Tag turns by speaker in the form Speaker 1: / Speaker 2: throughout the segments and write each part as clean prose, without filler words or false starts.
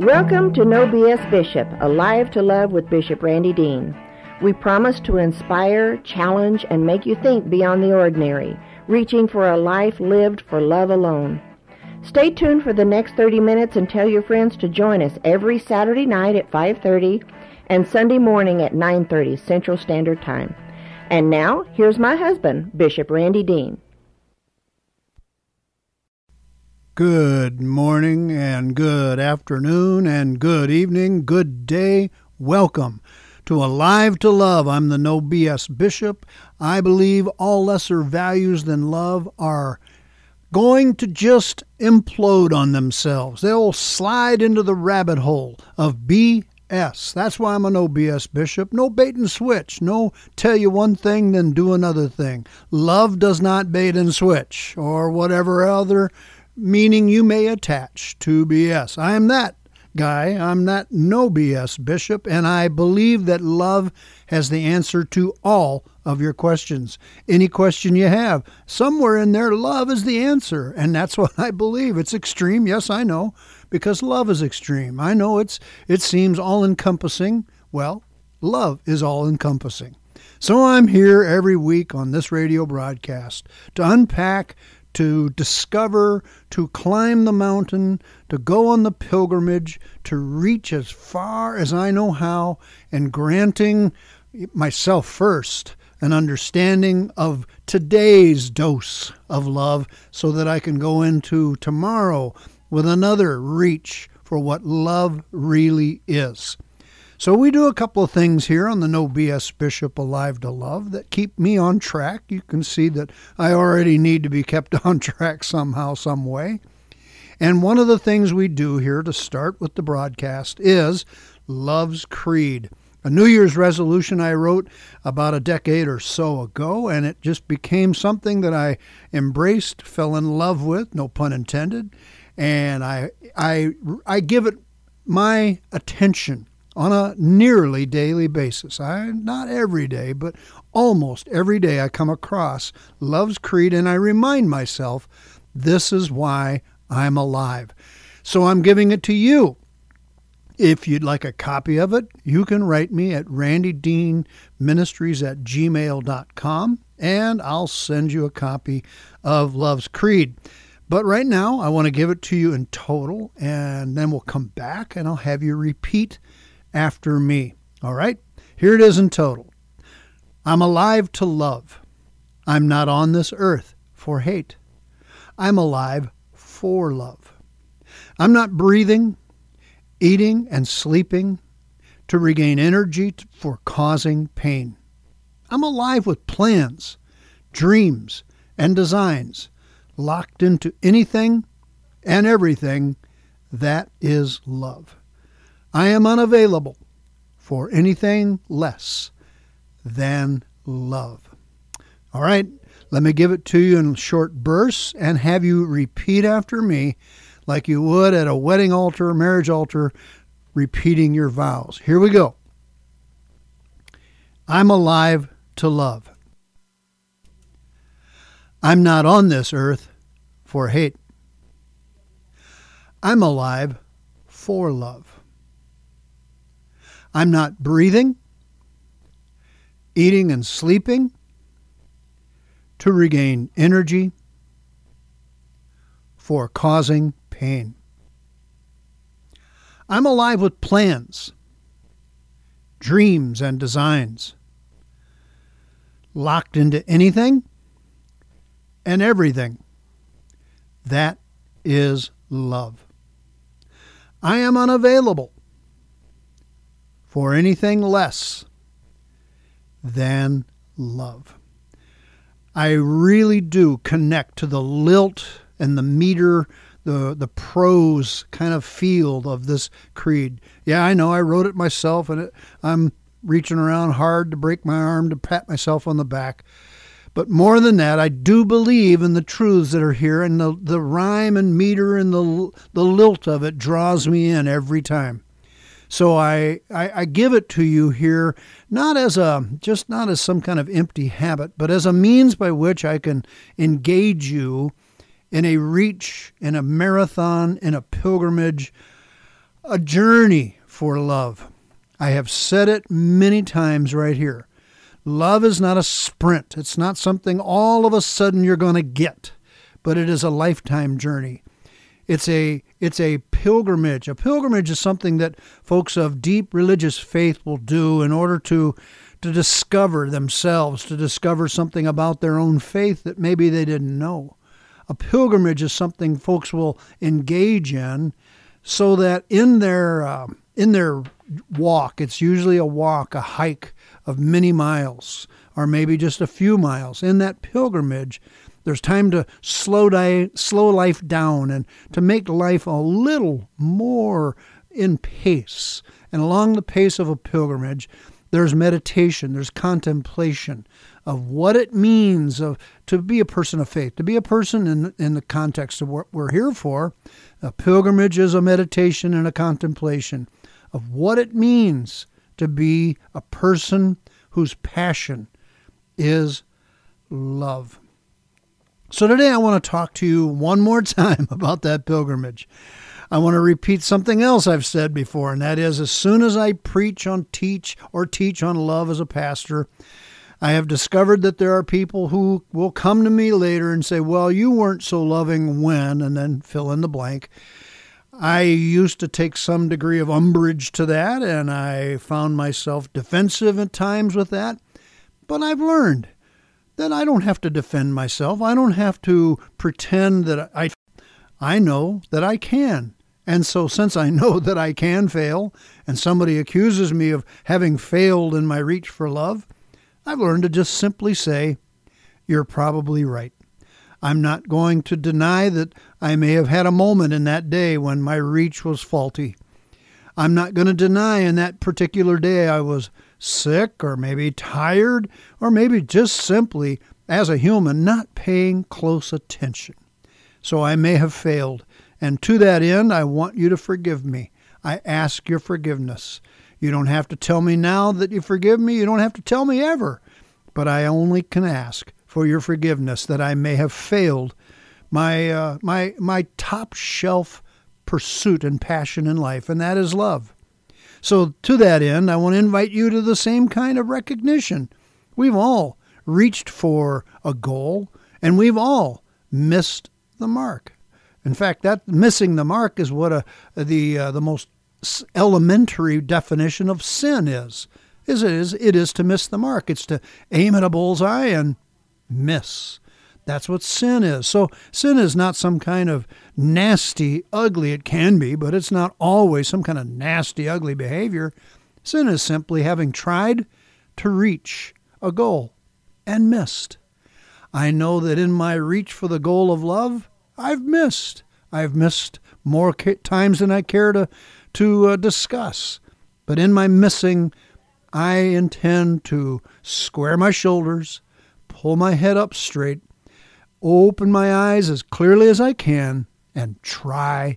Speaker 1: Welcome to No BS Bishop, Alive to Love with Bishop Randy Dean. We promise to inspire, challenge, and make you think beyond the ordinary, reaching for a life lived for love alone. Stay tuned for the next 30 minutes and tell your friends to join us every Saturday night at 5:30 and Sunday morning at 9:30 Central Standard Time. And now, here's my husband, Bishop Randy Dean.
Speaker 2: Good morning and good afternoon and good evening, good day. Welcome to Alive to Love. I'm the No BS Bishop. I believe all lesser values than love are going to just implode on themselves. They'll slide into the rabbit hole of BS. That's why I'm a No BS Bishop. No bait and switch. No tell you one thing, then do another thing. Love does not bait and switch, or whatever other meaning you may attach to BS. I am that guy. I'm that No BS Bishop, and I believe that love has the answer to all of your questions. Any question you have, somewhere in there, love is the answer, and that's what I believe. It's extreme, yes, I know, because love is extreme. I know it seems all-encompassing. Well, love is all-encompassing. So I'm here every week on this radio broadcast to unpack, to discover, to climb the mountain, to go on the pilgrimage, to reach as far as I know how, and granting myself first an understanding of today's dose of love so that I can go into tomorrow with another reach for what love really is. So we do a couple of things here on the No BS Bishop Alive to Love that keep me on track. You can see that I already need to be kept on track somehow, some way. And one of the things we do here to start with the broadcast is Love's Creed, a New Year's resolution I wrote about a decade or so ago, and it just became something that I embraced, fell in love with, no pun intended, and I give it my attention on a nearly daily basis. Not every day, but almost every day I come across Love's Creed, and I remind myself, this is why I'm alive. So I'm giving it to you. If you'd like a copy of it, you can write me at randydeanministries@gmail.com, and I'll send you a copy of Love's Creed. But right now, I want to give it to you in total, and then we'll come back, and I'll have you repeat after me. All right? Here it is in total. I'm alive to love. I'm not on this earth for hate. I'm alive for love. I'm not breathing, eating, and sleeping to regain energy for causing pain. I'm alive with plans, dreams, and designs locked into anything and everything that is love. I am unavailable for anything less than love. All right, let me give it to you in short bursts and have you repeat after me like you would at a wedding altar, marriage altar, repeating your vows. Here we go. I'm alive to love. I'm not on this earth for hate. I'm alive for love. I'm not breathing, eating, and sleeping to regain energy for causing pain. I'm alive with plans, dreams, and designs locked into anything and everything that is love. I am unavailable for anything less than love. I really do connect to the lilt and the meter, the prose kind of field of this creed. Yeah, I know I wrote it myself, and I'm reaching around hard to break my arm to pat myself on the back. But more than that, I do believe in the truths that are here, and the rhyme and meter and the lilt of it draws me in every time. So I give it to you here, not as some kind of empty habit, but as a means by which I can engage you in a reach, in a marathon, in a pilgrimage a journey for love. I have said it many times right here. Love is not a sprint. It's not something all of a sudden you're going to get, but it is a lifetime journey. It's a pilgrimage. A pilgrimage is something that folks of deep religious faith will do in order to discover themselves, to discover something about their own faith that maybe they didn't know. A pilgrimage is something folks will engage in so that in their walk, it's usually a walk, a hike of many miles, or maybe just a few miles. In that pilgrimage, there's time to slow life down and to make life a little more in pace. And along the pace of a pilgrimage, there's meditation, there's contemplation of what it means to be a person of faith, to be a person in the context of what we're here for. A pilgrimage is a meditation and a contemplation of what it means to be a person whose passion is love. So today I want to talk to you one more time about that pilgrimage. I want to repeat something else I've said before, and that is, as soon as I teach on love as a pastor, I have discovered that there are people who will come to me later and say, well, you weren't so loving when, and then fill in the blank. I used to take some degree of umbrage to that, and I found myself defensive at times with that. But I've learned that I don't have to defend myself. I don't have to pretend that I know that I can. And so since I know that I can fail, and somebody accuses me of having failed in my reach for love, I've learned to just simply say, you're probably right. I'm not going to deny that I may have had a moment in that day when my reach was faulty. I'm not going to deny in that particular day I was sick or maybe tired or maybe just simply, as a human, not paying close attention. So I may have failed. And to that end, I want you to forgive me. I ask your forgiveness. You don't have to tell me now that you forgive me. You don't have to tell me ever. But I only can ask for your forgiveness that I may have failed my top shelf pursuit and passion in life, and that is love. So to that end, I want to invite you to the same kind of recognition. We've all reached for a goal, and we've all missed the mark. In fact, that missing the mark is what the most elementary definition of sin is. It is to miss the mark. It's to aim at a bullseye and miss. That's what sin is. So sin is not some kind of nasty, ugly, it can be, but it's not always some kind of nasty, ugly behavior. Sin is simply having tried to reach a goal and missed. I know that in my reach for the goal of love, I've missed. I've missed more times than I care to discuss. But in my missing, I intend to square my shoulders, pull my head up straight, open my eyes as clearly as I can, and try.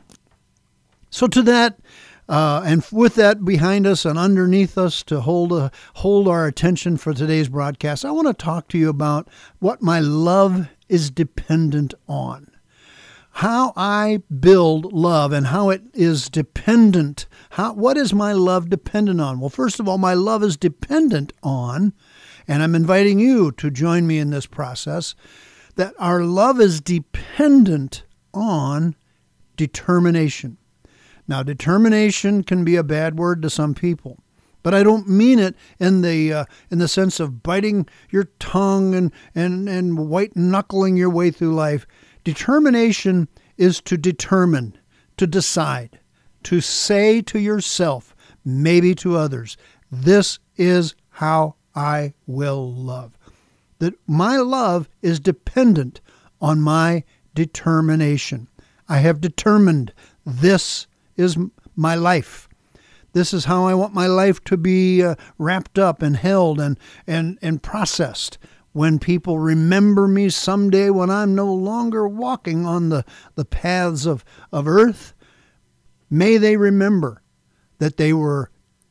Speaker 2: So to that, and with that behind us and underneath us to hold our attention for today's broadcast, I want to talk to you about what my love is dependent on. How I build love and how it is dependent. What is my love dependent on? Well, first of all, my love is dependent on, and I'm inviting you to join me in this process, that our love is dependent on determination. Now, determination can be a bad word to some people, but I don't mean it in the sense of biting your tongue and white knuckling your way through life. Determination is to determine, to decide, to say to yourself, maybe to others, this is how I will love. That my love is dependent on my determination. I have determined this is my life. This is how I want my life to be wrapped up and held and processed. When people remember me someday when I'm no longer walking on the paths of earth, may they remember that they were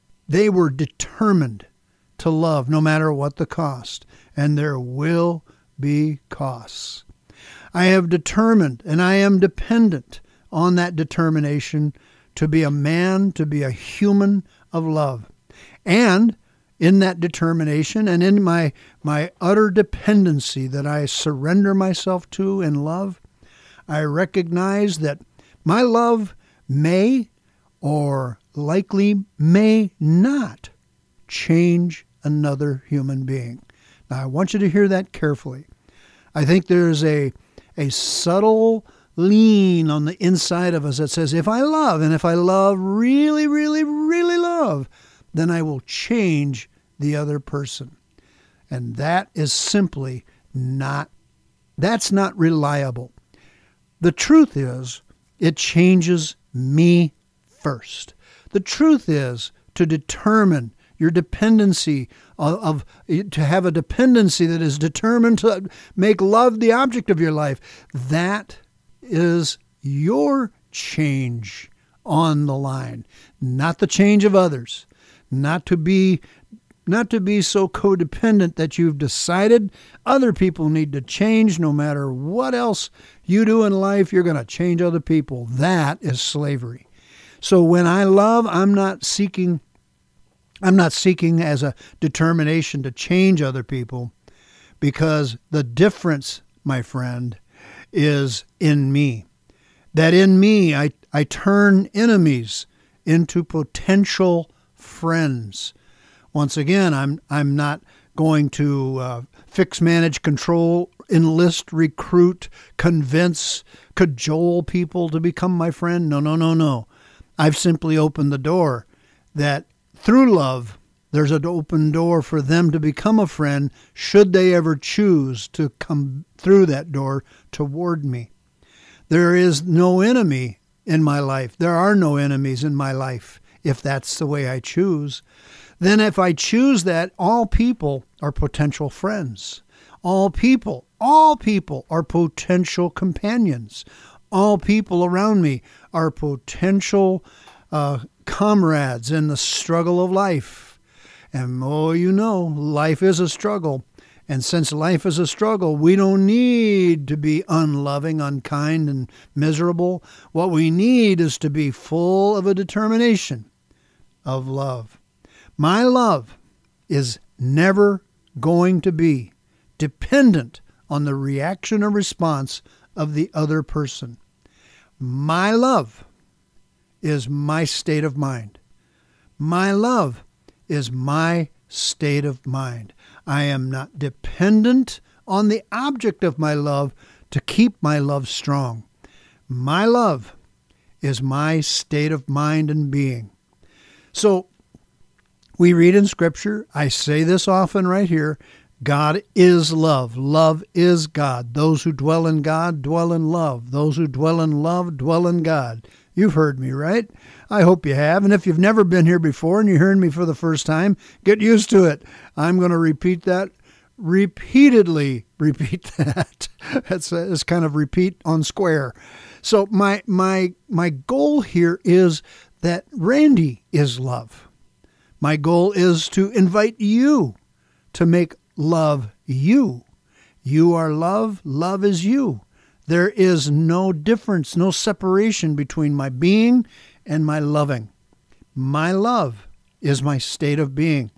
Speaker 2: determined to love no matter what the cost. And there will be costs. I have determined and I am dependent on that determination to be a man, to be a human of love. And in that determination and in my utter dependency that I surrender myself to in love, I recognize that my love may or likely may not change another human being. Now, I want you to hear that carefully. I think there's a subtle lean on the inside of us that says, if I love, and if I love really, really, really love, then I will change the other person. And that is simply that's not reliable. The truth is, it changes me first. The truth is, to determine your dependency to have a dependency that is determined to make love the object of your life, that is your change on the line, not the change of others, not to be so codependent that you've decided other people need to change no matter what else you do in life, you're going to change other people. That is slavery. So when I love, I'm not seeking as a determination to change other people, because the difference, my friend, is in me. That in me, I turn enemies into potential friends. Once again, I'm not going to fix, manage, control, enlist, recruit, convince, cajole people to become my friend. No. I've simply opened the door that through love, there's an open door for them to become a friend should they ever choose to come through that door toward me. There is no enemy in my life. There are no enemies in my life if that's the way I choose. Then if I choose that, all people are potential friends. All people are potential companions. All people around me are potential comrades in the struggle of life. And life is a struggle. And since life is a struggle, we don't need to be unloving, unkind, and miserable. What we need is to be full of a determination of love. My love is never going to be dependent on the reaction or response of the other person. My love is my state of mind. My love is my state of mind. I am not dependent on the object of my love to keep my love strong. My love is my state of mind and being. So we read in Scripture, I say this often right here, God is love. Love is God. Those who dwell in God dwell in love. Those who dwell in love dwell in God. You've heard me, right? I hope you have. And if you've never been here before and you're hearing me for the first time, get used to it. I'm going to repeat that. Repeatedly repeat that. It's kind of repeat on square. So my goal here is that Randy is love. My goal is to invite you to make love you. You are love. Love is you. There is no difference, no separation between my being and my loving. My love is my state of being.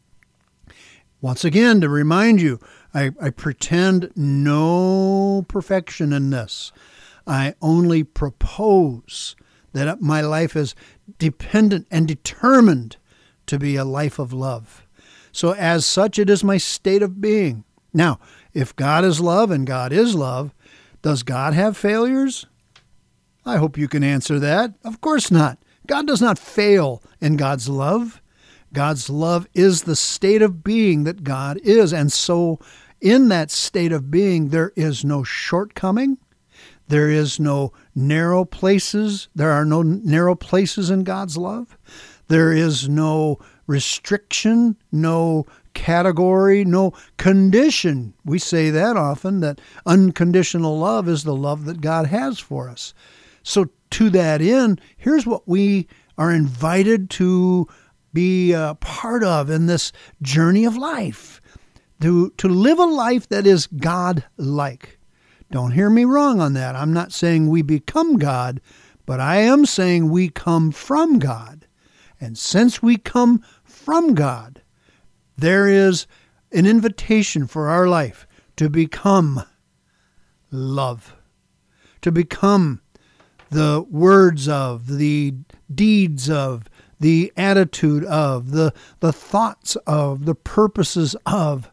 Speaker 2: Once again, to remind you, I pretend no perfection in this. I only propose that my life is dependent and determined to be a life of love. So as such, it is my state of being. Now, if God is love and God is love, does God have failures? I hope you can answer that. Of course not. God does not fail in God's love. God's love is the state of being that God is. And so in that state of being, there is no shortcoming. There is no narrow places. There are no narrow places in God's love. There is no restriction, no category, no condition. We say that often, that unconditional love is the love that God has for us. So to that end, here's what we are invited to be a part of in this journey of life, to live a life that is God-like. Don't hear me wrong on that. I'm not saying we become God, But I am saying we come from God. And since we come from God, there is an invitation for our life to become love, to become the words of, the deeds of, the attitude of, the thoughts of, the purposes of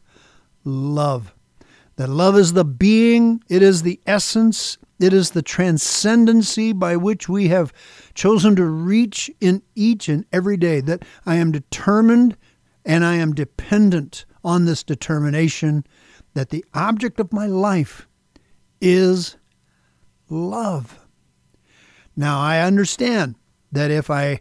Speaker 2: love. That love is the being, it is the essence, it is the transcendency by which we have chosen to reach in each and every day. That I am determined and I am dependent on this determination that the object of my life is love. Now, I understand that if I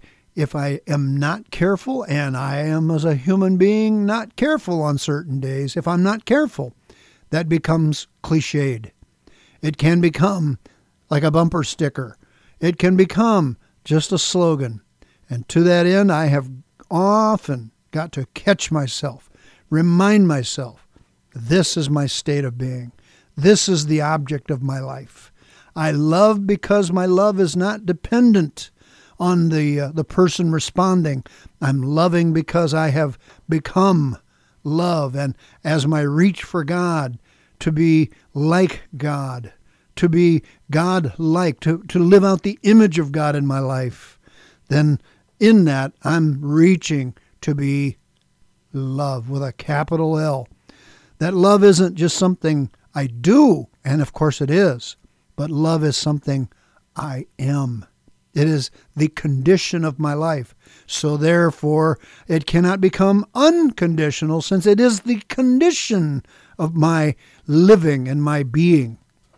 Speaker 2: am not careful, and I am as a human being not careful on certain days, if I'm not careful, that becomes cliched. It can become like a bumper sticker. It can become just a slogan. And to that end, I have often got to catch myself, remind myself, this is my state of being. This is the object of my life. I love because my love is not dependent on the person responding. I'm loving because I have become love. And as my reach for God, to be like God, to be God-like, to live out the image of God in my life, then in that I'm reaching to be love with a capital L. That love isn't just something I do, and of course it is, but love is something I am. It is the condition of my life. So therefore, it cannot become unconditional since it is the condition of my living and my being.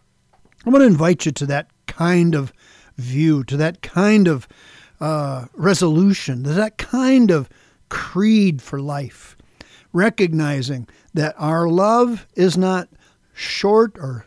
Speaker 2: I want to invite you to that kind of view, to that kind of resolution, to that kind of creed for life, recognizing that our love is not short or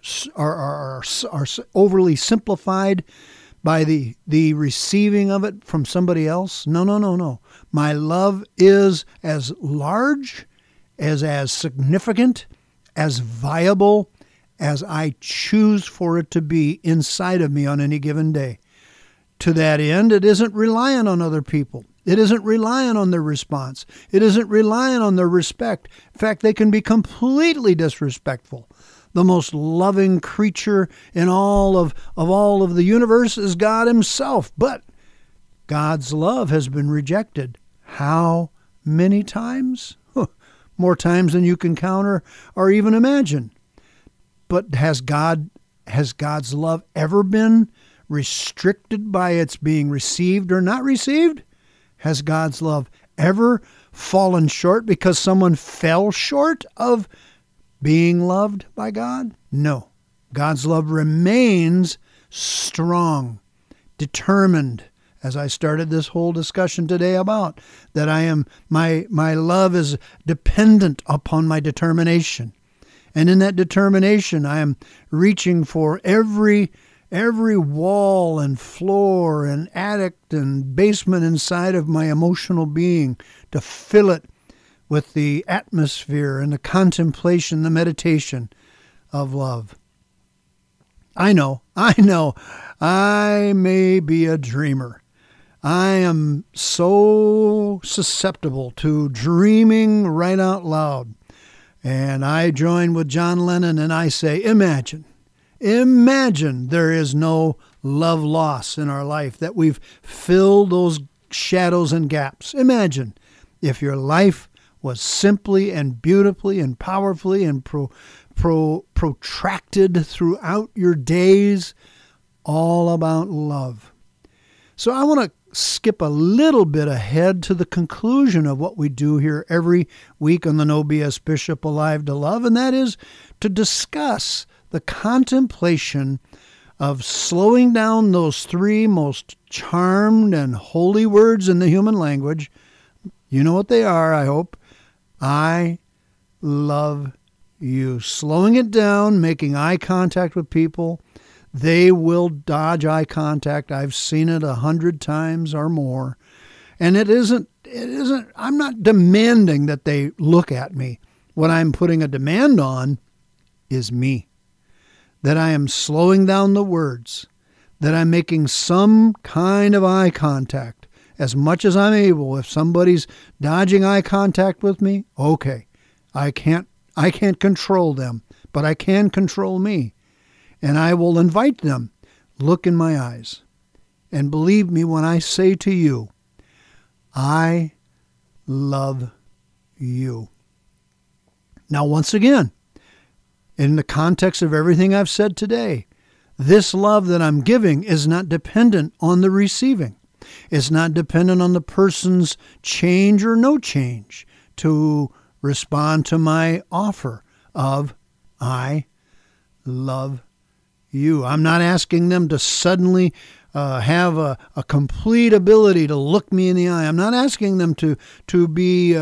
Speaker 2: overly simplified by the receiving of it from somebody else. No. My love is as large, as significant, as viable as I choose for it to be inside of me on any given day. To that end, it isn't reliant on other people. It isn't reliant on their response. It isn't reliant on their respect. In fact, they can be completely disrespectful. The most loving creature in all of the universe is God himself. But God's love has been rejected. How many times? More times than you can count or even imagine. But has God's love ever been restricted by its being received or not received? Has God's love ever fallen short because someone fell short of being loved by God? No. God's love remains strong, determined, as I started this whole discussion today about, that my love is dependent upon my determination. And in that determination, I am reaching for every wall and floor and attic and basement inside of my emotional being to fill it with the atmosphere and the contemplation, the meditation of love. I know, I may be a dreamer. I am so susceptible to dreaming right out loud. And I join with John Lennon and I say, imagine there is no love loss in our life, that we've filled those shadows and gaps. Imagine if your life was simply and beautifully and powerfully and protracted throughout your days, all about love. So I want to skip a little bit ahead to the conclusion of what we do here every week on the No BS Bishop Alive to Love, and that is to discuss the contemplation of slowing down those three most charmed and holy words in the human language. You know what they are, I hope. I love you. Slowing it down, making eye contact with people. They will dodge eye contact. I've seen it 100 times or more. And it isn't, I'm not demanding that they look at me. What I'm putting a demand on is me. That I am slowing down the words, that I'm making some kind of eye contact as much as I'm able. If somebody's dodging eye contact with me, okay, I can't control them, but I can control me. And I will invite them, look in my eyes. And believe me when I say to you, I love you. Now, once again, in the context of everything I've said today, this love that I'm giving is not dependent on the receiving. It's not dependent on the person's change or no change to respond to my offer of I love you. I'm not asking them to suddenly have a complete ability to look me in the eye. I'm not asking them to be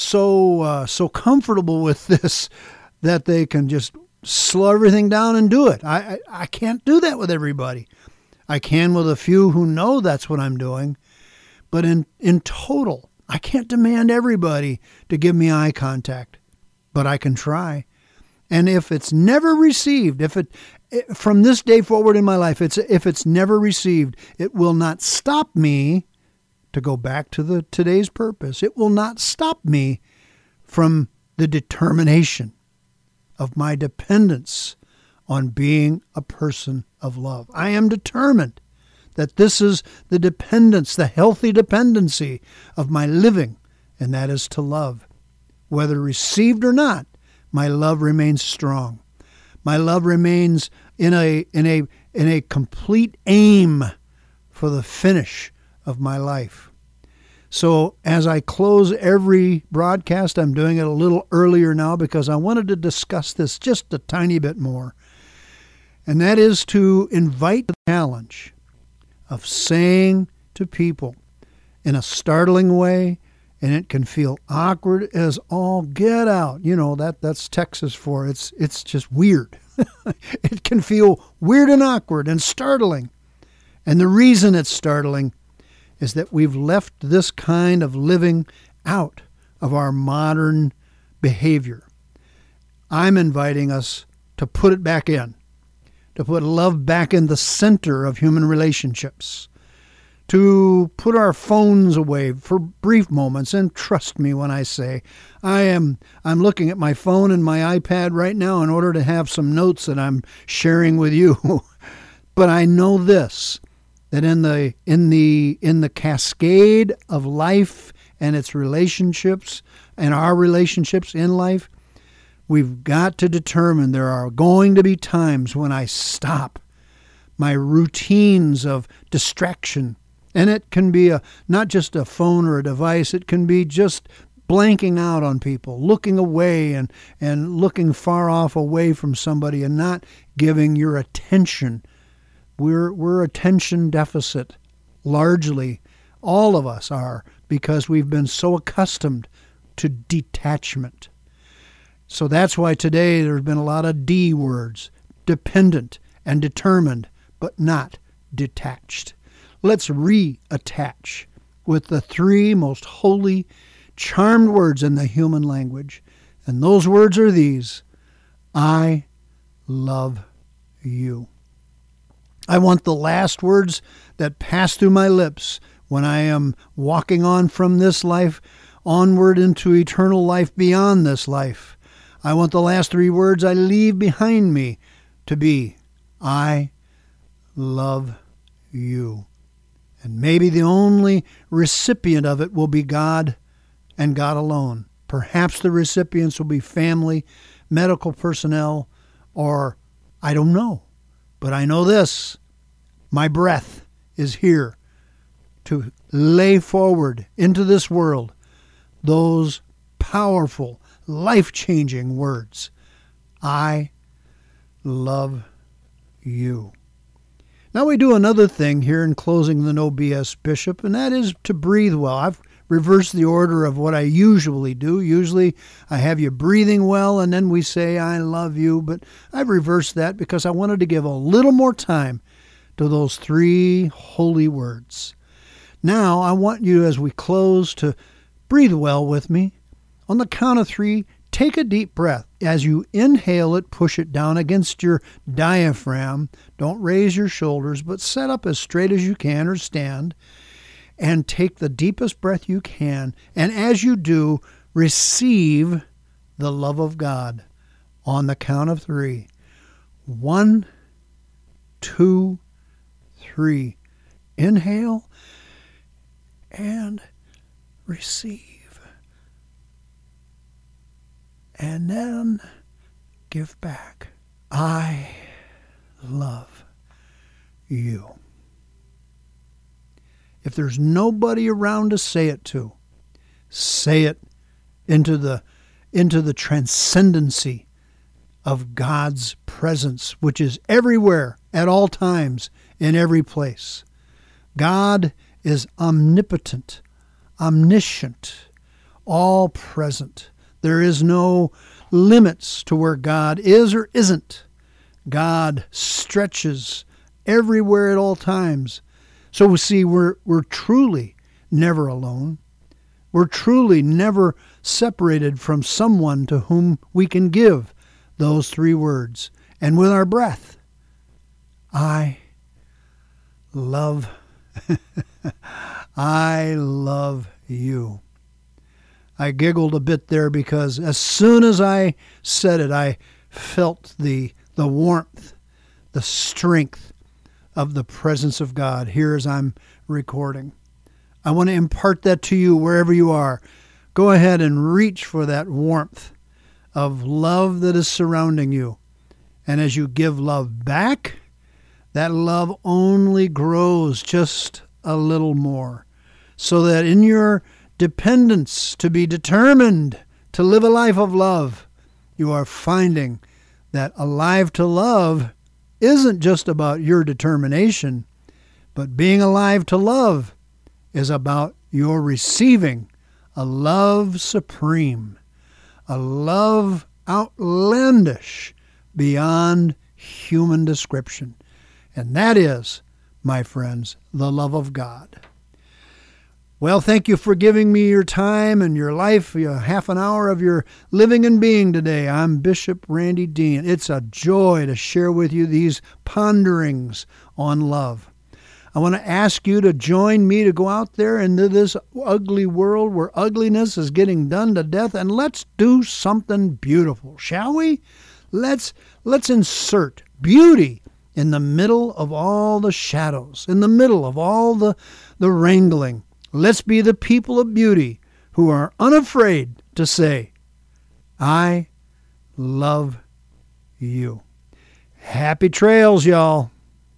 Speaker 2: so comfortable with this that they can just slow everything down and do it. I can't do that with everybody. I can with a few who know that's what I'm doing. But in total, I can't demand everybody to give me eye contact. But I can try. And if it's never received, from this day forward in my life, if it's never received, it will not stop me, to go back to today's purpose, it will not stop me from the determination of my dependence on being a person of love. I am determined that this is the dependence, the healthy dependency of my living, and that is to love. Whether received or not, my love remains strong. My love remains in a complete aim for the finish of my life. So as I close every broadcast, I'm doing it a little earlier now because I wanted to discuss this just a tiny bit more. And that is to invite the challenge of saying to people in a startling way, and it can feel awkward as all get out. You know, that's Texas for it's just weird. It can feel weird and awkward and startling. And the reason it's startling is that we've left this kind of living out of our modern behavior. I'm inviting us to put it back in, to put love back in the center of human relationships, to put our phones away for brief moments. And trust me when I say I'm looking at my phone and my iPad right now in order to have some notes that I'm sharing with you. But I know this, that in the cascade of life and its relationships and our relationships in life, we've got to determine there are going to be times when I stop my routines of distraction. And it can be not just a phone or a device. It can be just blanking out on people, looking away and looking far off away from somebody and not giving your attention. We're attention deficit, largely. All of us are, because we've been so accustomed to detachment. So that's why today there's been a lot of D words, dependent and determined, but not detached. Let's reattach with the three most holy, charmed words in the human language. And those words are these: I love you. I want the last words that pass through my lips when I am walking on from this life onward into eternal life beyond this life. I want the last three words I leave behind me to be, I love you. And maybe the only recipient of it will be God and God alone. Perhaps the recipients will be family, medical personnel, or I don't know. But I know this: my breath is here to lay forward into this world those powerful, life-changing words. I love you. Now we do another thing here in closing the No BS Bishop, and that is to breathe well. I've reversed the order of what I usually do. Usually I have you breathing well, and then we say, I love you. But I've reversed that because I wanted to give a little more time to those three holy words. Now I want you, as we close, to breathe well with me. On the count of three, take a deep breath. As you inhale it, push it down against your diaphragm. Don't raise your shoulders, but set up as straight as you can or stand. And take the deepest breath you can. And as you do, receive the love of God on the count of 3. 1, 2, 3. Inhale and receive. And then give back. I love you. If there's nobody around to say it to, say it into the transcendency of God's presence, which is everywhere, at all times, in every place. God is omnipotent, omniscient, all present. There is no limits to where God is or isn't. God stretches everywhere at all times. So we see we're truly never alone. We're truly never separated from someone to whom we can give those 3 words. And with our breath, I love I love you. I giggled a bit there because as soon as I said it, I felt the warmth, the strength of the presence of God here as I'm recording. I want to impart that to you wherever you are. Go ahead and reach for that warmth of love that is surrounding you. And as you give love back, that love only grows just a little more. So that in your dependence to be determined to live a life of love, you are finding that alive to love isn't just about your determination, but being alive to love is about your receiving a love supreme, a love outlandish beyond human description. And that is, my friends, the love of God. Well, thank you for giving me your time and your life, half an hour of your living and being today. I'm Bishop Randy Dean. It's a joy to share with you these ponderings on love. I want to ask you to join me to go out there into this ugly world where ugliness is getting done to death, and let's do something beautiful, shall we? Let's insert beauty in the middle of all the shadows, in the middle of all the wrangling. Let's be the people of beauty who are unafraid to say, I love you. Happy trails, y'all.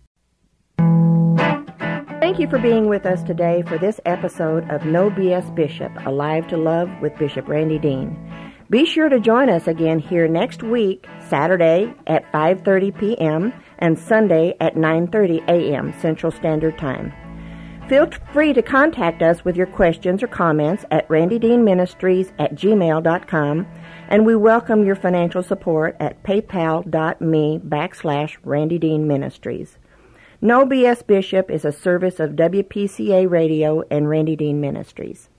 Speaker 1: Thank you for being with us today for this episode of No BS Bishop, Alive to Love with Bishop Randy Dean. Be sure to join us again here next week, Saturday at 5:30 p.m. and Sunday at 9:30 a.m. Central Standard Time. Feel free to contact us with your questions or comments at randydeanministries@gmail.com, and we welcome your financial support at paypal.me/Randy Dean Ministries. No BS Bishop is a service of WPCA Radio and Randy Dean Ministries.